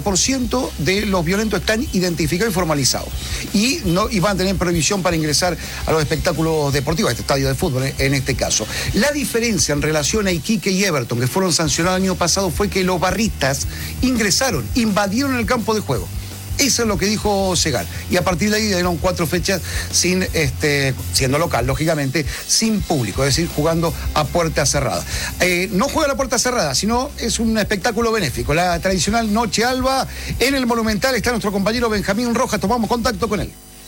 50% de los violentos están identificados y formalizados. Y van a tener prohibición para ingresar a los espectáculos deportivos, a este estadio de fútbol en este caso. La diferencia en relación a Iquique y Everton, que fueron sancionados el año pasado, fue que los barristas ingresaron, invadieron el campo de juego. Eso es lo que dijo Segal. Y a partir de ahí dieron 4 fechas sin, siendo local, lógicamente, sin público, es decir, jugando a puerta cerrada. No juega a puerta cerrada, sino es un espectáculo benéfico. La tradicional Noche Alba en el Monumental. Está nuestro compañero Benjamín Rojas, tomamos contacto con él.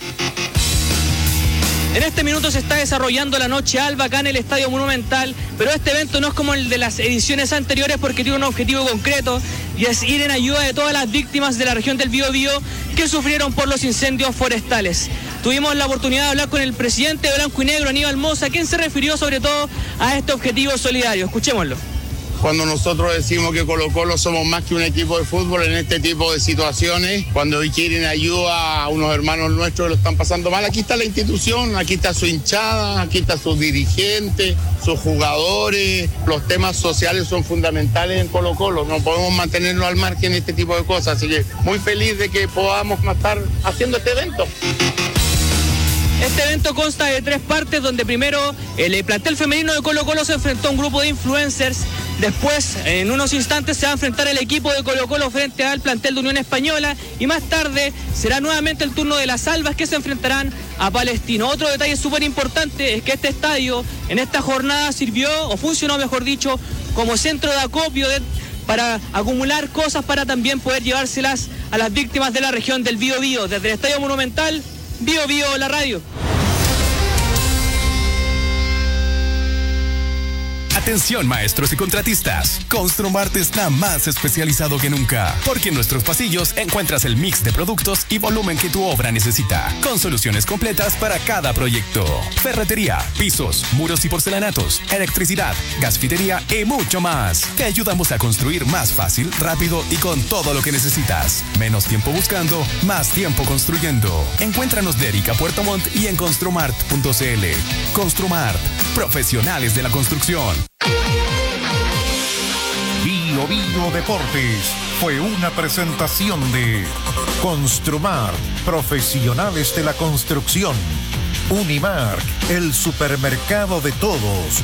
En este minuto se está desarrollando la Noche Alba acá en el Estadio Monumental, pero este evento no es como el de las ediciones anteriores porque tiene un objetivo concreto y es ir en ayuda de todas las víctimas de la región del Biobío que sufrieron por los incendios forestales. Tuvimos la oportunidad de hablar con el presidente de Blanco y Negro, Aníbal Mosa, quien se refirió sobre todo a este objetivo solidario. Escuchémoslo. cuando nosotros decimos que Colo-Colo somos más que un equipo de fútbol en este tipo de situaciones, cuando quieren ayuda a unos hermanos nuestros que lo están pasando mal. Aquí está la institución, aquí está su hinchada, aquí está sus dirigentes, sus jugadores. Los temas sociales son fundamentales en Colo-Colo, no podemos mantenernos al margen de este tipo de cosas, así que muy feliz de que podamos estar haciendo este evento. Este evento consta de 3 partes, donde primero el plantel femenino de Colo-Colo se enfrentó a un grupo de influencers. Después, en unos instantes, se va a enfrentar el equipo de Colo-Colo frente al plantel de Unión Española. Y más tarde será nuevamente el turno de las Albas, que se enfrentarán a Palestino. Otro detalle súper importante es que este estadio en esta jornada sirvió, o funcionó mejor dicho, como centro de acopio para acumular cosas para también poder llevárselas a las víctimas de la región del Biobío. Desde el Estadio Monumental, Biobío, la radio. Atención, maestros y contratistas. Construmart está más especializado que nunca, porque en nuestros pasillos encuentras el mix de productos y volumen que tu obra necesita, con soluciones completas para cada proyecto. Ferretería, pisos, muros y porcelanatos, electricidad, gasfitería y mucho más. Te ayudamos a construir más fácil, rápido y con todo lo que necesitas. Menos tiempo buscando, más tiempo construyendo. Encuéntranos de Erika Puerto Montt y en construmart.cl. Construmart, profesionales de la construcción. Bio Deportes fue una presentación de Construmart, profesionales de la construcción. Unimark, el supermercado de todos.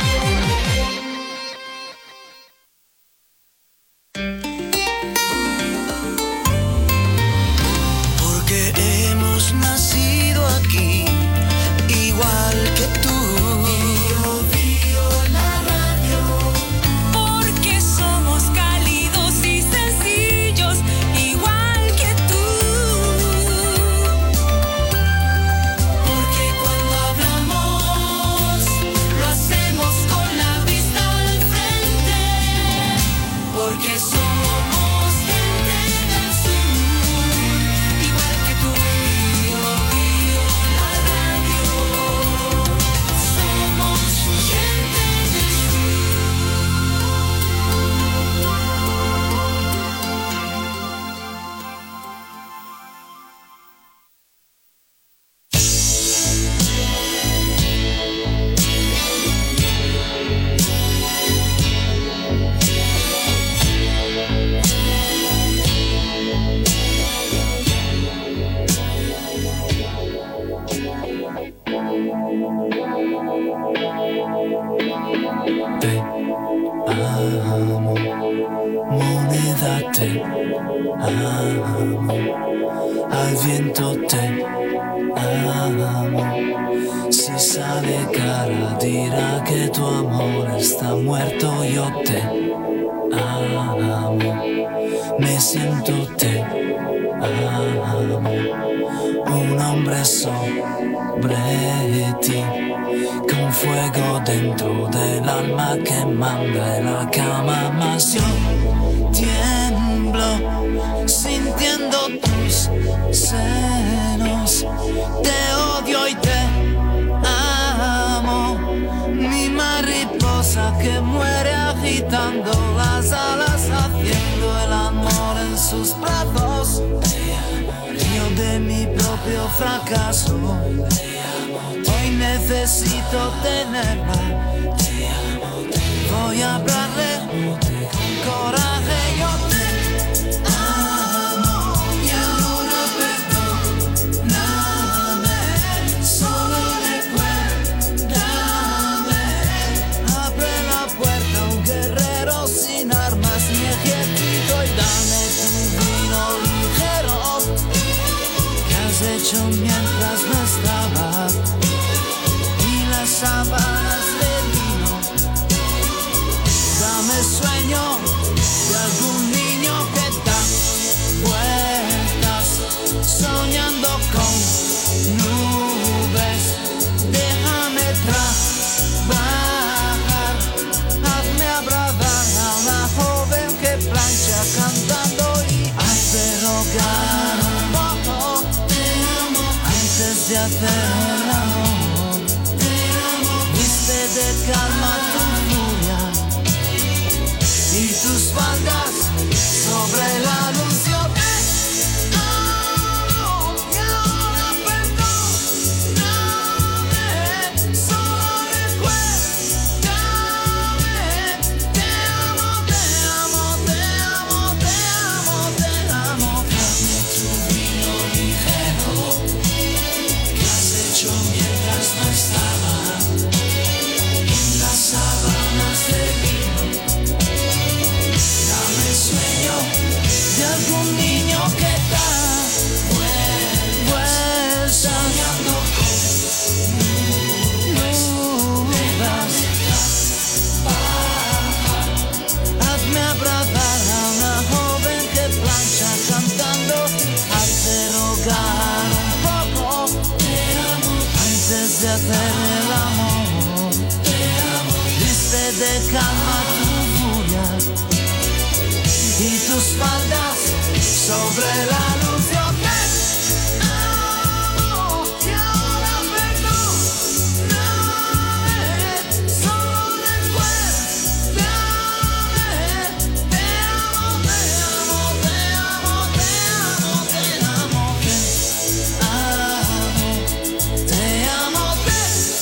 Porque hemos nacido aquí, igual que tú. Al viento te amo. Si sale cara dirá que tu amor está muerto. Yo te amo. Me siento te amo. Un hombre sobre ti, con fuego dentro del alma que manda en la cama. Más yo tiemblo sintiendo tus senos. Te odio y te amo. Mi mariposa que muere agitando las alas, haciendo el amor en sus brazos. Yo de mi propio fracaso hoy necesito tenerla. Voy a hablarle con coraje. Yo te amo y ahora perdóname. Solo recuérdame. Abre la puerta a un guerrero sin armas ni ejército y dame tu vino ligero que has hecho mientras no estaba, y las sábanas de lino. Dame sueño de algún niño que da vueltas soñando con nubes. Déjame trabajar, hazme abrazar a una joven que plancha cantando y hazme rogar un poco. Te amo antes de hacer el amor. Te amo. Viste de calma tu furia, un niño que da vueltas soñando con nubes. Hazme abrazar a una joven que plancha cantando, hazte rogar un poco antes de hacer el amor. Viste de calma tu furia y tus faldas sobre la luz. Yo te amo y ahora perdóname, solo recuérdame. Te amo, te amo, te amo, te amo, te amo, te amo, te amo, te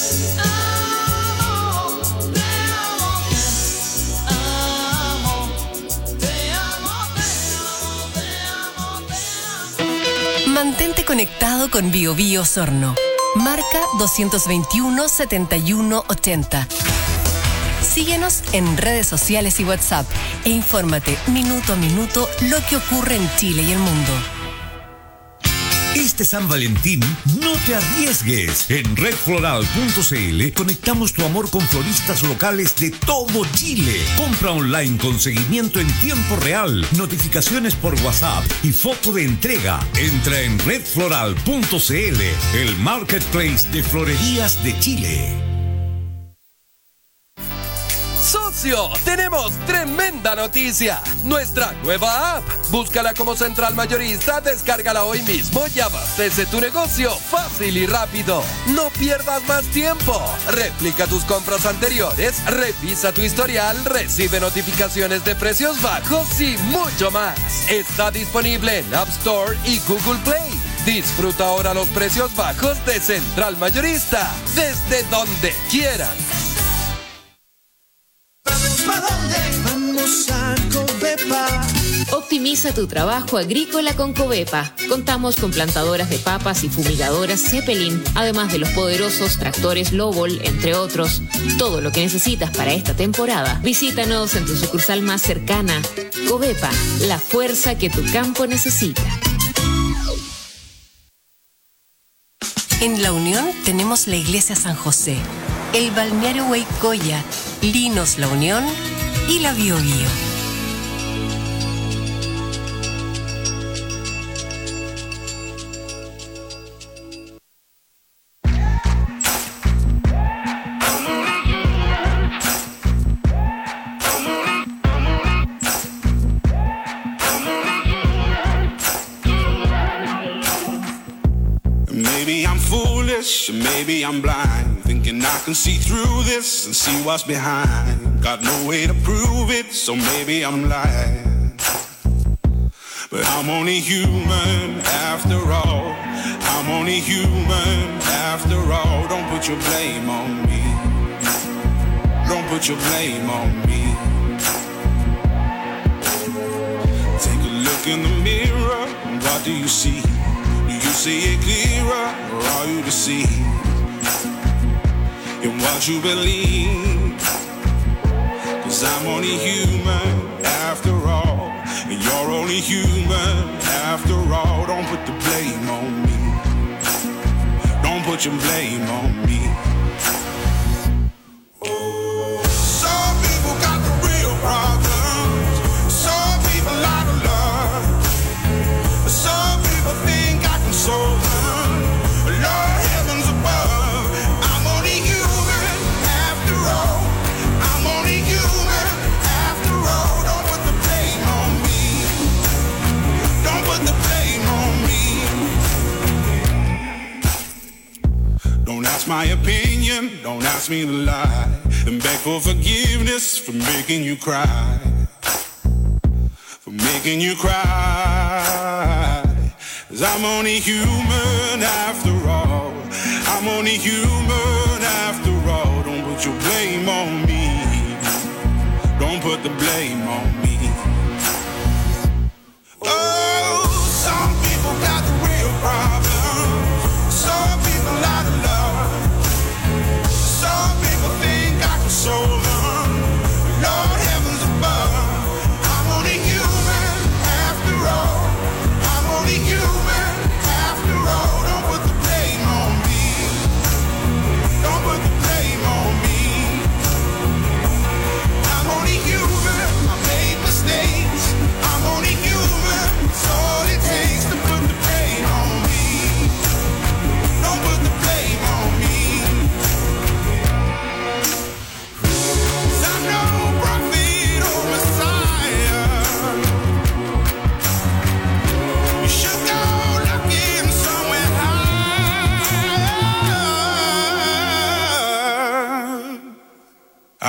Mantente conectado con BioBio Osorno. Marca 221 71 80. Síguenos en redes sociales y WhatsApp e infórmate minuto a minuto lo que ocurre en Chile y el mundo. Este San Valentín, no te arriesgues. En redfloral.cl conectamos tu amor con floristas locales de todo Chile. Compra online con seguimiento en tiempo real, notificaciones por WhatsApp y foto de entrega. Entra en redfloral.cl, el marketplace de florerías de Chile. ¡Socio! ¡Tenemos tremenda noticia! Nuestra nueva app. Búscala como Central Mayorista, descárgala hoy mismo y abastece tu negocio fácil y rápido. No pierdas más tiempo. Replica tus compras anteriores, revisa tu historial, recibe notificaciones de precios bajos y mucho más. Está disponible en App Store y Google Play. Disfruta ahora los precios bajos de Central Mayorista, desde donde quieras. ¿Para dónde? Vamos a Covepa. Optimiza tu trabajo agrícola con Covepa. Contamos con plantadoras de papas y fumigadoras Zeppelin, además de los poderosos tractores Lobol, entre otros. Todo lo que necesitas para esta temporada. Visítanos en tu sucursal más cercana. Covepa, la fuerza que tu campo necesita. En La Unión tenemos la Iglesia San José, el balneario Huaycoya, Linos La Unión y la BioBio. Maybe I'm foolish, maybe I'm blind, thinking I can see through this and see what's behind. Got no way to prove it, so maybe I'm lying. But I'm only human after all. I'm only human after all. Don't put your blame on me. Don't put your blame on me. Take a look in the mirror, what do you see? Do you see it clearer, or are you deceived in what you believe? 'Cause I'm only human after all, and you're only human after all. Don't put the blame on me. Don't put your blame on me. Some people got the real problems. Some people out of love. Some people think I can solve them. Lord heavens above, I'm only human after all. I'm only human after all. Don't put the blame on me. Don't put the blame on me. Don't ask my opinion, don't ask me to lie, and beg for forgiveness for making you cry. For making you cry. 'Cause I'm only human after all. I'm only human after all. Don't put your blame on me. Don't put the blame on me. Oh, some people got the real problems. Some people out of love. Some people think I can solve them. Lord heavens above, I'm only human after all.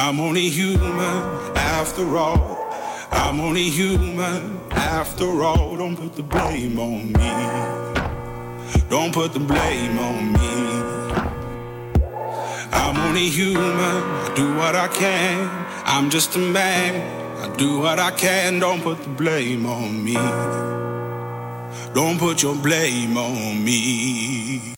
I'm only human after all. I'm only human after all. Don't put the blame on me. Don't put the blame on me. I'm only human, I do what I can. I'm just a man, I do what I can. Don't put the blame on me. Don't put your blame on me.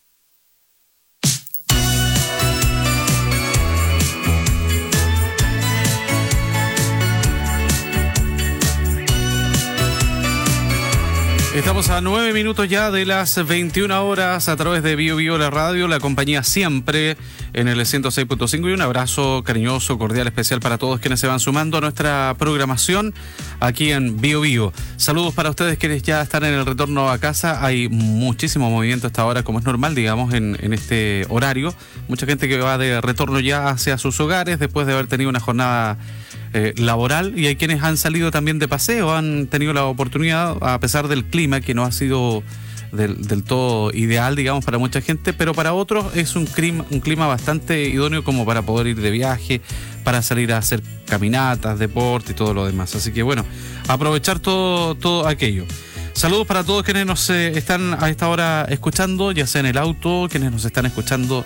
Estamos a 9 minutos ya de las 21 horas a través de Bio Bio la radio, la compañía siempre en el 106.5 y un abrazo cariñoso, cordial, especial para todos quienes se van sumando a nuestra programación aquí en Bio Bio. Saludos para ustedes quienes ya están en el retorno a casa. Hay muchísimo movimiento hasta ahora, como es normal, digamos, en este horario. Mucha gente que va de retorno ya hacia sus hogares después de haber tenido una jornada laboral, y hay quienes han salido también de paseo, han tenido la oportunidad, a pesar del clima que no ha sido del todo ideal, digamos, para mucha gente, pero para otros es un clima bastante idóneo como para poder ir de viaje, para salir a hacer caminatas, deporte y todo lo demás. Así que bueno, aprovechar todo aquello. Saludos para todos quienes nos están a esta hora escuchando, ya sea en el auto, quienes nos están escuchando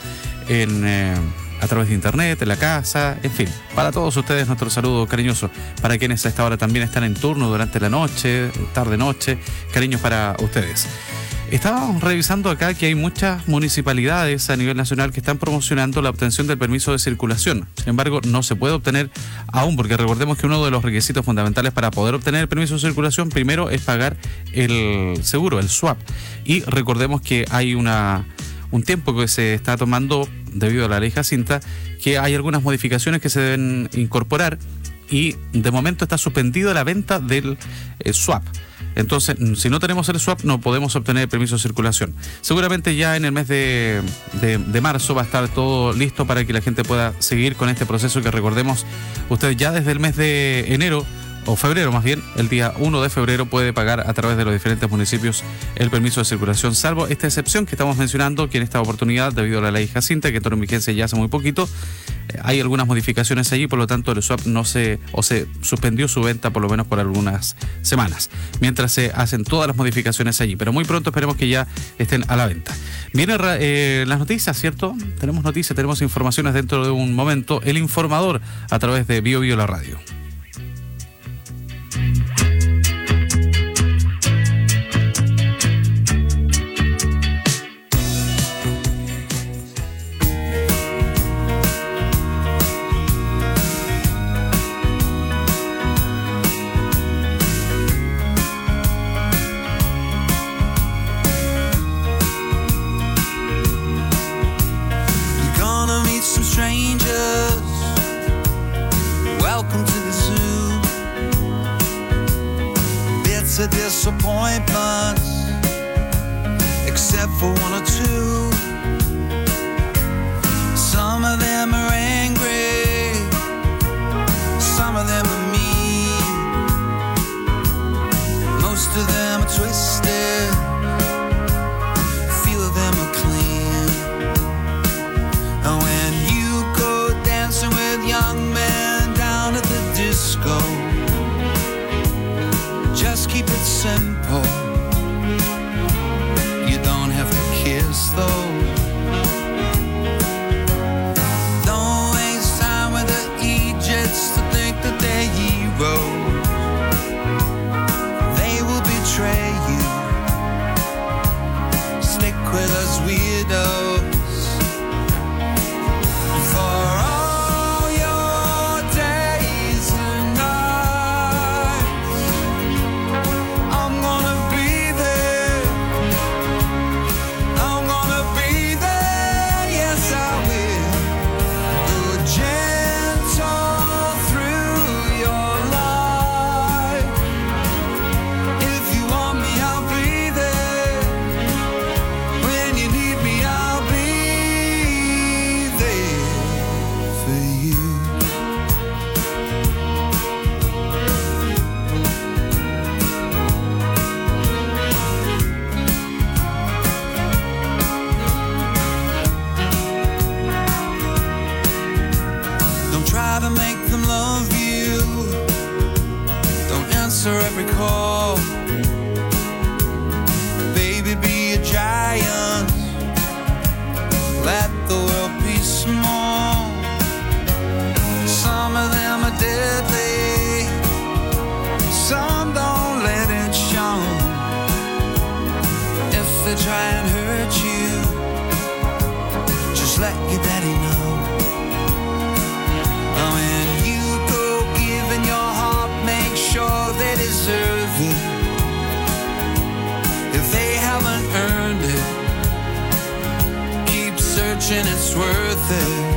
a través de internet, en la casa, en fin, para todos ustedes nuestro saludo cariñoso. Para quienes a esta hora también están en turno durante la noche, tarde-noche, cariños para ustedes. Estábamos revisando acá que hay muchas municipalidades a nivel nacional que están promocionando la obtención del permiso de circulación. Sin embargo, no se puede obtener aún, porque recordemos que uno de los requisitos fundamentales para poder obtener el permiso de circulación primero es pagar el seguro, el SUAP. Y recordemos que hay un tiempo que se está tomando debido a la ley Jacinta, que hay algunas modificaciones que se deben incorporar y de momento está suspendida la venta del SUAP. Entonces, si no tenemos el SUAP, no podemos obtener el permiso de circulación. Seguramente ya en el mes de marzo va a estar todo listo para que la gente pueda seguir con este proceso que, recordemos, usted ya desde el mes de enero, o febrero más bien, el día 1 de febrero puede pagar a través de los diferentes municipios el permiso de circulación, salvo esta excepción que estamos mencionando, que en esta oportunidad, debido a la ley Jacinta, que entró en vigencia ya hace muy poquito, hay algunas modificaciones allí, por lo tanto el SUAP se suspendió su venta por lo menos por algunas semanas, mientras se hacen todas las modificaciones allí, pero muy pronto esperemos que ya estén a la venta. Vienen las noticias, ¿cierto? Tenemos noticias, tenemos informaciones dentro de un momento. El informador a través de Bio Bio la radio. of disappointments, except for one or two. Some of them are angry, some of them are mean, most of them are twisted, few of them are clean. And when you go dancing with young men down at the disco, just keep it simple. You don't have to kiss though. Don't waste time with the Egypts to they're heroes. They will betray you ever try and hurt you, just let your daddy know. When you go giving your heart, make sure they deserve it. If they haven't earned it, keep searching, it's worth it.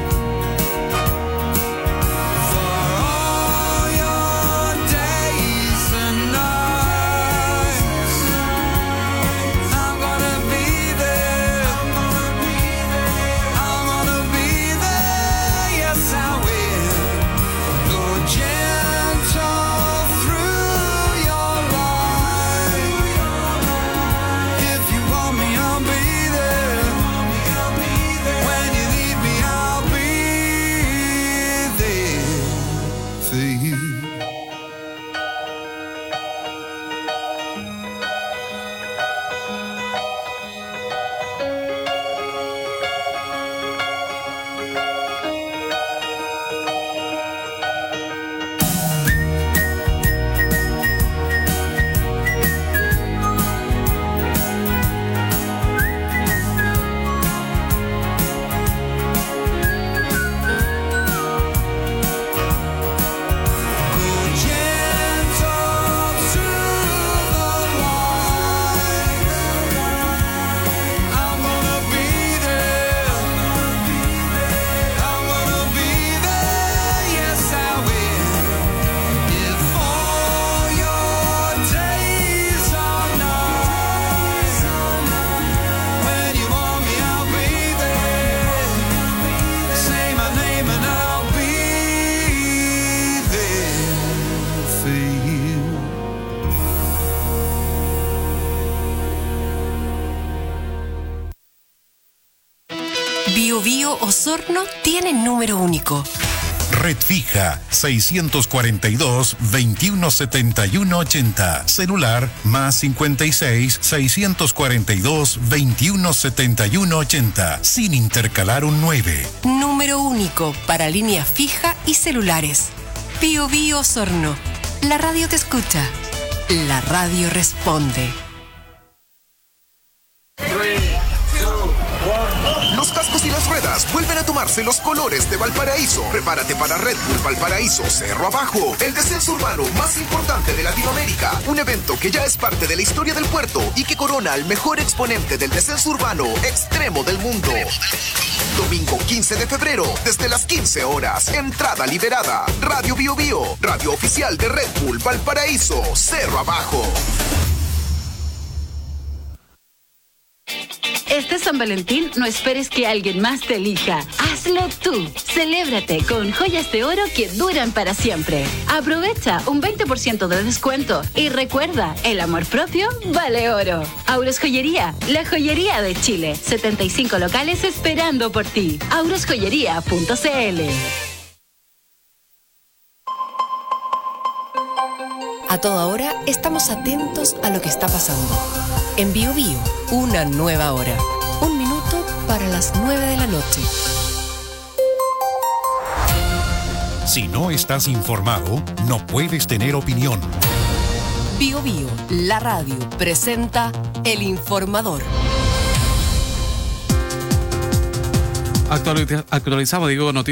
Bio Bio Osorno tiene número único. Red fija 642-217180. Celular más 56 642 217180. Sin intercalar un 9. Número único para línea fija y celulares. Bio Bio Osorno. La radio te escucha. La radio responde. Los cascos y las ruedas vuelven a tomarse los colores de Valparaíso. Prepárate para Red Bull Valparaíso Cerro Abajo, el descenso urbano más importante de Latinoamérica. Un evento que ya es parte de la historia del puerto y que corona al mejor exponente del descenso urbano extremo del mundo. Domingo 15 de febrero, desde las 15 horas. Entrada liberada. Radio Bio Bio, radio oficial de Red Bull Valparaíso Cerro Abajo. Este San Valentín no esperes que alguien más te elija. Hazlo tú. Celébrate con joyas de oro que duran para siempre. Aprovecha un 20% de descuento y recuerda, el amor propio vale oro. Auros Joyería, la joyería de Chile. 75 locales esperando por ti. aurosjoyería.cl. A toda hora estamos atentos a lo que está pasando. En Bio Bio, una nueva hora. 1 minuto para las 9 de la noche. Si no estás informado, no puedes tener opinión. Bio Bio, la radio, presenta El Informador. Actualizamos, digo, noticias.